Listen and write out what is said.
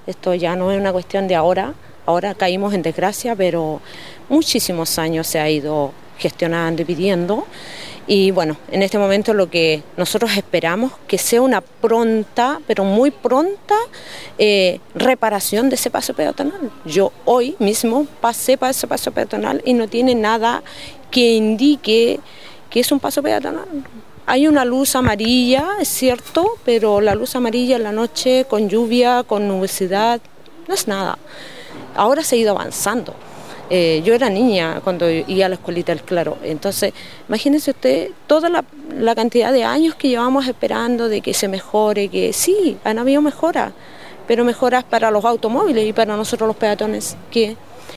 esto ya no es una cuestión de ahora caímos en desgracia, pero muchísimos años se ha ido gestionando y pidiendo. Y bueno, en este momento lo que nosotros esperamos que sea una pronta, pero muy pronta, reparación de ese paso peatonal. Yo hoy mismo pasé por ese paso peatonal y no tiene nada que indique que es un paso peatonal. Hay una luz amarilla, es cierto, pero la luz amarilla en la noche, con lluvia, con nubosidad, no es nada. Ahora se ha ido avanzando. Yo era niña cuando iba a la escuelita del Claro, entonces imagínense usted toda la cantidad de años que llevamos esperando de que se mejore, que sí, han habido mejoras, pero mejoras para los automóviles y para nosotros los peatones, ¿qué?